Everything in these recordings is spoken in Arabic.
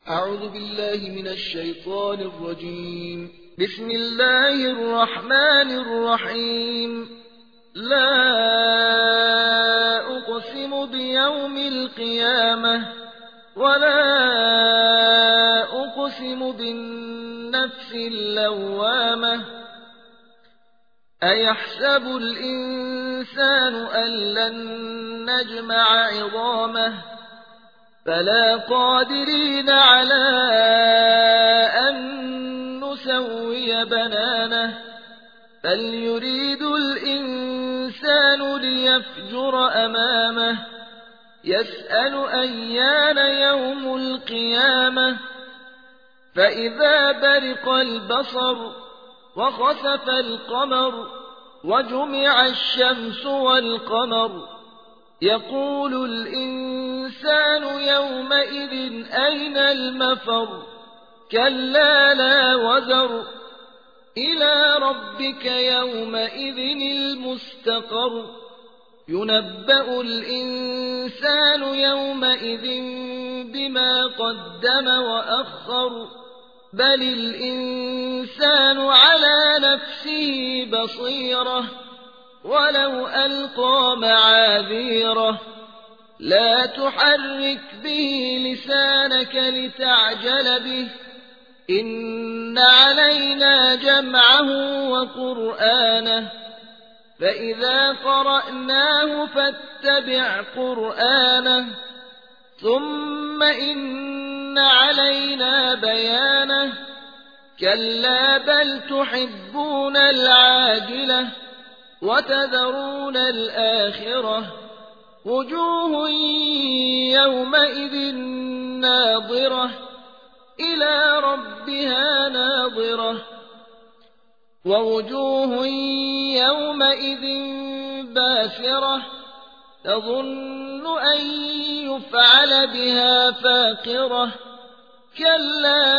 أعوذ بالله من الشيطان الرجيم. بسم الله الرحمن الرحيم. لا أقسم بيوم القيامة ولا أقسم بالنفس اللوامة أيحسب الإنسان أن لن نجمع عظامه فلا قادرين على أن نسوي بنانه بل يريد الإنسان ليفجر أمامه يسأل أيان يوم القيامة فإذا برق البصر وخسف القمر وجمع الشمس والقمر يقول الإنسان يومئذ أين المفر كلا لا وزر إلى ربك يومئذ المستقر ينبأ الإنسان يومئذ بما قدم وأخر بل الإنسان على نفسه بصيرة ولو ألقى معاذيره لا تحرك به لسانك لتعجل به إن علينا جمعه وقرآنه فإذا قرأناه فاتبع قرآنه ثم إن علينا بيانه كلا بل تحبون العاجلة وتذرون الآخرة وجوه يومئذ ناظرة إلى ربها ناظرة ووجوه يومئذ باسرة تظن أن يفعل بها فاقرة كلا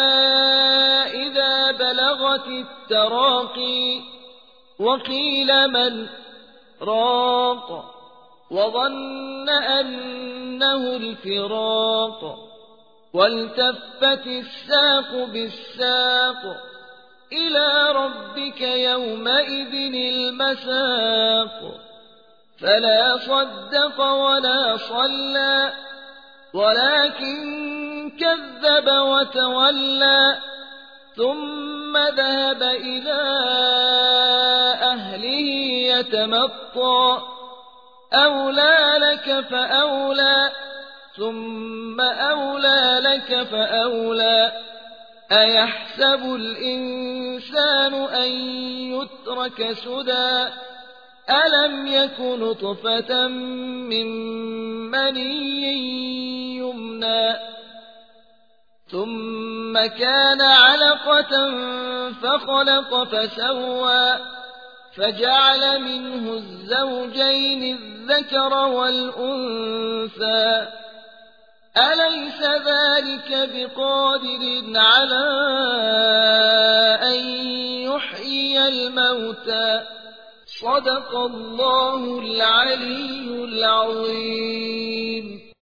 إذا بلغت التراقي وقيل من راق وظن أنه الفراق والتفت الساق بالساق إلى ربك يومئذ المساق فلا صدق ولا صلى ولكن كذب وتولى ثم ذهب إلى أهله يتمطى أولى لك فأولى ثم أولى لك فأولى أيحسب الإنسان أن يترك سدى ألم يك نطفة من مني يمنى ثم كان علقة فخلق فسوى فجعل منه الزوجين الذكر والأنثى أليس ذلك بقادر على أن يحيي الموتى صدق الله العلي العظيم.